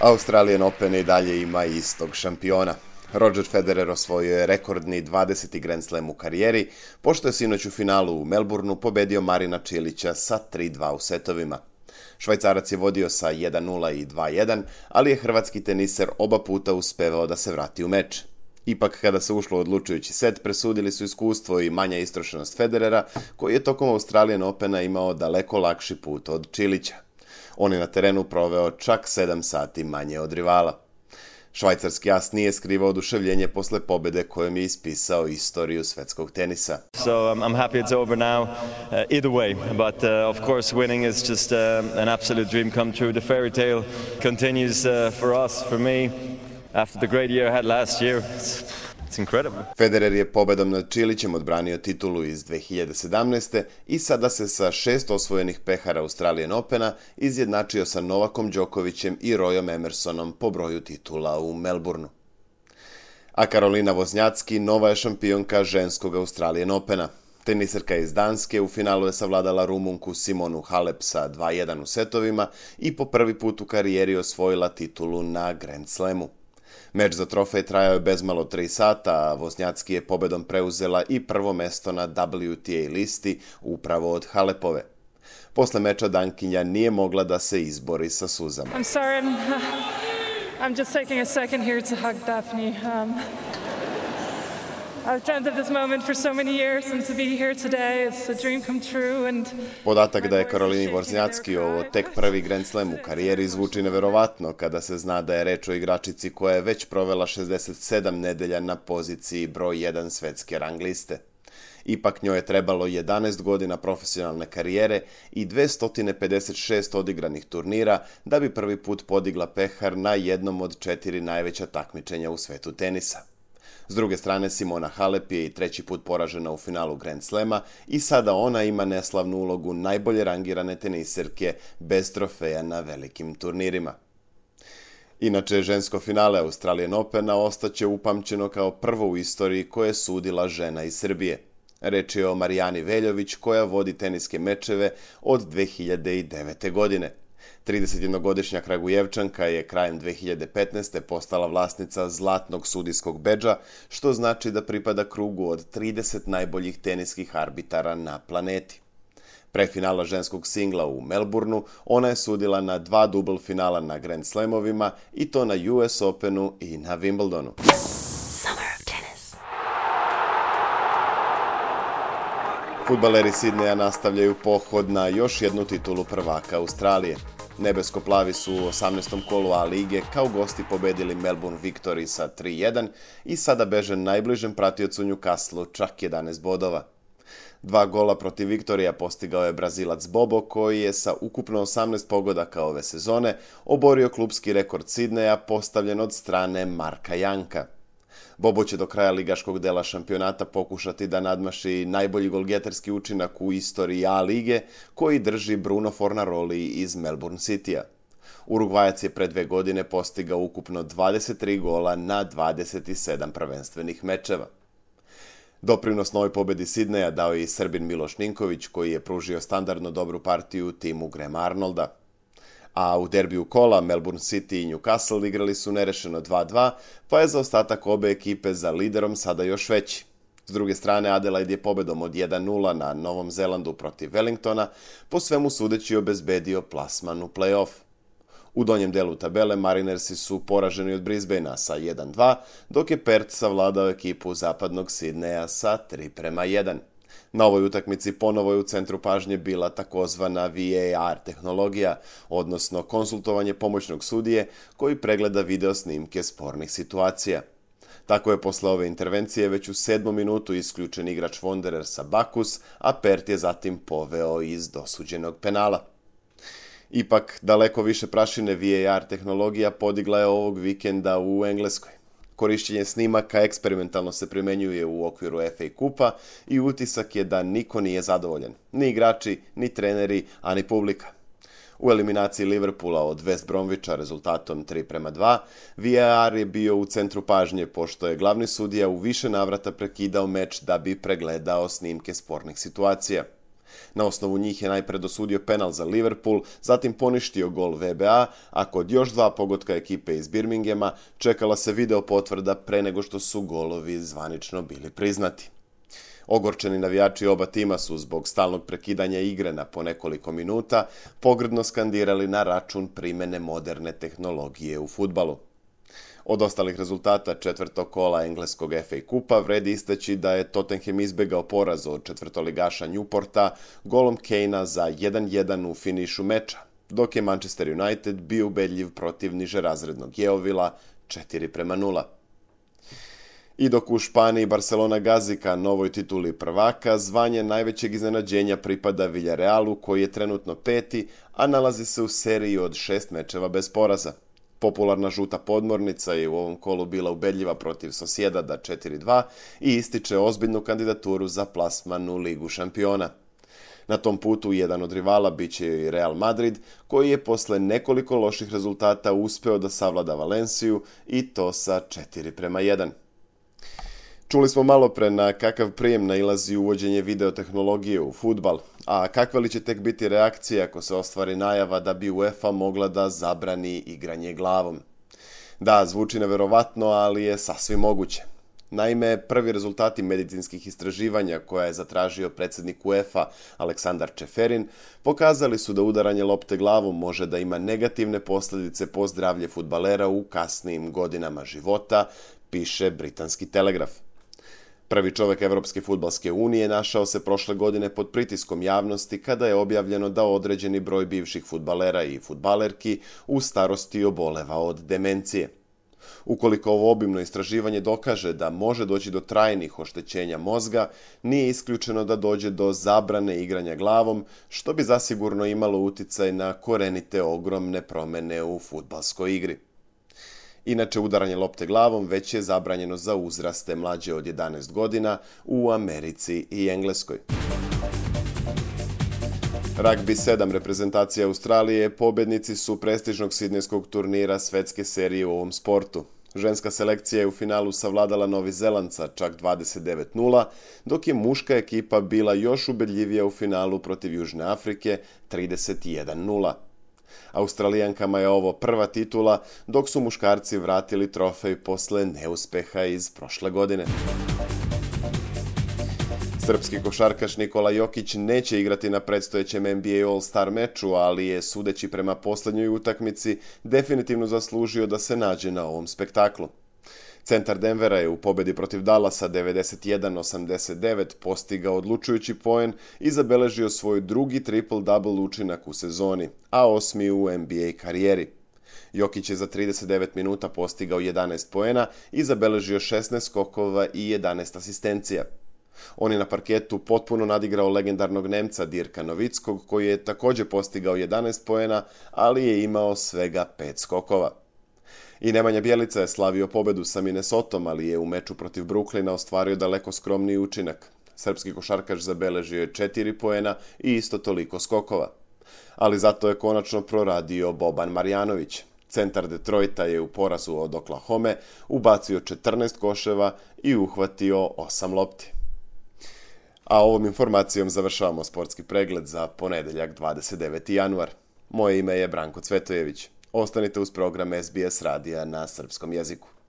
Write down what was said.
Australian Open i dalje ima istog šampiona. Roger Federer osvojio je rekordni 20. Grand Slam u karijeri, pošto je sinoć u finalu u Melbourneu pobedio Marina Čilića sa 3-2 u setovima. Švajcarac je vodio sa 1-0 i 2-1, ali je hrvatski teniser oba puta uspevao da se vrati u meč. Ipak, kada se ušlo u odlučujući set, presudili su iskustvo i manja istrošenost Federera, koji je tokom Australian Opena imao daleko lakši put od Čilića. On je na terenu proveo čak 7 sati manje od rivala. Švajcarski as nije skrivao oduševljenje posle pobede kojom je ispisao istoriju svetskog tenisa. So I'm happy it's over now, either way, but of course winning is just an absolute dream come true. The fairy tale continues for us, for me, after the great year I had last year. It's incredible. Federer je pobedom nad Čilićem odbranio titulu iz 2017. i sada se sa 6 osvojenih pehara Australian Opena izjednačio sa Novakom Đokovićem i Royom Emersonom po broju titula u Melbourneu. A Karolina Wozniacki nova je šampionka ženskog Australian Opena. Teniserka iz Danske u finalu je savladala Rumunku Simonu Halep sa 2-1 u setovima i po prvi put u karijeri osvojila titulu na Grand Slamu. Meč za trofej trajao je bezmalo 3 sata, a Wozniacki je pobedom preuzela i prvo mesto na WTA listi upravo od Halepove. Posle meča Dankinja nije mogla da se izbori sa suzama. I'm sorry, I'm just taking a second here to hug Daphne. I've dreamt of this moment for so many years and to be here today, it's a dream come true. Podatak da je Karolini Wozniacki ovo tek prvi Grand Slam u karijeri zvuči neverovatno kada se zna da je reč o igračici koja je već provela 67 nedelja na poziciji broj 1 svetske rang liste. Ipak njoj je trebalo 11 godina profesionalne karijere i 256 odigranih turnira da bi prvi put podigla pehar na jednom od 4 najveća takmičenja u svetu tenisa. S druge strane, Simona Halep je i treći put poražena u finalu Grand Slama i sada ona ima neslavnu ulogu najbolje rangirane teniserke bez trofeja na velikim turnirima. Inače, žensko finale Australian Opena ostaće upamćeno kao prvo u istoriji koje je sudila žena iz Srbije. Reč je o Marijani Veljović koja vodi teniske mečeve od 2009. godine. 31-godišnja Kragujevčanka je krajem 2015. postala vlasnica zlatnog sudijskog bedža, što znači da pripada krugu od 30 najboljih teniskih arbitara na planeti. Pre finala ženskog singla u Melbourneu ona je sudila na 2 dubl finala na Grand Slamovima i to na US Openu i na Wimbledonu. Fudbaleri Sidneja nastavljaju pohod na još jednu titulu prvaka Australije. Nebesko-plavi su u 18. kolu A lige kao gosti pobedili Melbourne Victory sa 3-1 i sada beže najbližem pratiocu Newcastleu čak 11 bodova. 2 gola protiv Viktorija postigao je Brazilac Bobo koji je sa ukupno 18 pogodaka ove sezone oborio klupski rekord Sidneja postavljen od strane Marka Janka. Bobo će do kraja ligaškog dela šampionata pokušati da nadmaši najbolji golgeterski učinak u istoriji A lige koji drži Bruno Fornaroli iz Melbourne Citya. Urugvajac je pre 2 godine postigao ukupno 23 gola na 27 prvenstvenih mečeva. Doprinos novoj pobedi Sidneja dao je i Srbin Miloš Ninković koji je pružio standardno dobru partiju timu Grahama Arnolda. A u derbiju kola Melbourne City i Newcastle igrali su nerešeno 2-2, pa je zaostatak obe ekipe za liderom sada još veći. S druge strane, Adelaide je pobedom od 1-0 na Novom Zelandu protiv Wellingtona po svemu sudeći obezbedio plasman u play-off. U donjem delu tabele Marinersi su poraženi od Brisbanea sa 1-2, dok je Perth savladao ekipu zapadnog Sidneja sa 3-1. Na ovoj utakmici ponovo je u centru pažnje bila takozvana VAR tehnologija, odnosno konsultovanje pomoćnog sudije koji pregleda video snimke spornih situacija. Tako je posle ove intervencije već u 7. minutu isključen igrač Wanderersa Bakus, a Perth je zatim poveo iz dosuđenog penala. Ipak, daleko više prašine VAR tehnologija podigla je ovog vikenda u Engleskoj. Korišćenje snimaka eksperimentalno se primenjuje u okviru FA Kupa i utisak je da niko nije zadovoljan. Ni igrači, ni treneri, a ni publika. U eliminaciji Liverpoola od West Bromwicha rezultatom 3-2, VAR je bio u centru pažnje pošto je glavni sudija u više navrata prekidao meč da bi pregledao snimke spornih situacija. Na osnovu njih je najpre dosudio penal za Liverpool, zatim poništio gol VBA, a kod još 2 pogotka ekipe iz Birminghama čekala se video potvrda pre nego što su golovi zvanično bili priznati. Ogorčeni navijači oba tima su zbog stalnog prekidanja igre na po nekoliko minuta pogrdno skandirali na račun primene moderne tehnologije u fudbalu. Od ostalih rezultata četvrtog kola engleskog FA kupa vredi istaći da je Tottenham izbegao poraz od četvrtoligaša Newporta golom Kanea za 1:1 u finišu meča, dok je Manchester United bio ubedljiv protiv nižerazrednog Yeovila 4:0. I dok u Španiji Barcelona gazi ka novoj tituli prvaka, zvanje najvećeg iznenađenja pripada Villarealu koji je trenutno 5., a nalazi se u seriji od 6 mečeva bez poraza. Popularna žuta podmornica je u ovom kolu bila ubedljiva protiv Sociedada 4:2 i ističe ozbiljnu kandidaturu za plasman u Ligu šampiona. Na tom putu jedan od rivala biće i Real Madrid, koji je posle nekoliko loših rezultata uspeo da savlada Valenciju i to sa 4:1. Čuli smo malo pre na kakav prijem nailazi uvođenje videotehnologije u fudbal, a kakva li će tek biti reakcija ako se ostvari najava da bi UEFA mogla da zabrani igranje glavom. Da, zvuči neverovatno, ali je sasvim moguće. Naime, prvi rezultati medicinskih istraživanja koja je zatražio predsjednik UEFA Aleksandar Čeferin pokazali su da udaranje lopte glavom može da ima negativne posljedice po zdravlje fudbalera u kasnijim godinama života, piše britanski Telegraf. Prvi čovjek Evropske fudbalske unije našao se prošle godine pod pritiskom javnosti kada je objavljeno da određeni broj bivših fudbalera i fudbalerki u starosti oboleva od demencije. Ukoliko ovo obimno istraživanje dokaže da može doći do trajnih oštećenja mozga, nije isključeno da dođe do zabrane igranja glavom, što bi zasigurno imalo uticaj na korenite ogromne promjene u fudbalskoj igri. Inače, udaranje lopte glavom već je zabranjeno za uzraste mlađe od 11 godina u Americi i Engleskoj. Ragbi 7 reprezentacija Australije pobednici su prestižnog sidnejskog turnira svetske serije u ovom sportu. Ženska selekcija je u finalu savladala Novi Zeland sa čak 29:0, dok je muška ekipa bila još ubedljivija u finalu protiv Južne Afrike 31:0. Australijankama je ovo prva titula, dok su muškarci vratili trofej posle neuspeha iz prošle godine. Srpski košarkaš Nikola Jokić neće igrati na predstojećem NBA All-Star meču, ali je, sudeći prema posljednjoj utakmici, definitivno zaslužio da se nađe na ovom spektaklu. Centar Denvera je u pobedi protiv Dallasa 91-89 postigao odlučujući poen i zabeležio svoj drugi triple-double učinak u sezoni, a 8. u NBA karijeri. Jokić je za 39 minuta postigao 11 poena i zabeležio 16 skokova i 11 asistencija. On je na parketu potpuno nadigrao legendarnog Nemca Dirka Nowitzkog, koji je također postigao 11 poena, ali je imao svega 5 skokova. I Nemanja Bjelica je slavio pobedu sa Minnesotom, ali je u meču protiv Brooklyna ostvario daleko skromniji učinak. Srpski košarkaš zabeležio je 4 poena i isto toliko skokova. Ali zato je konačno proradio Boban Marjanović. Centar Detroita je u porazu od Oklahome ubacio 14 koševa i uhvatio 8 lopti. A ovom informacijom završavamo sportski pregled za ponedeljak 29. januar. Moje ime je Branko Cvetojević. Ostanite uz program SBS radija na srpskom jeziku.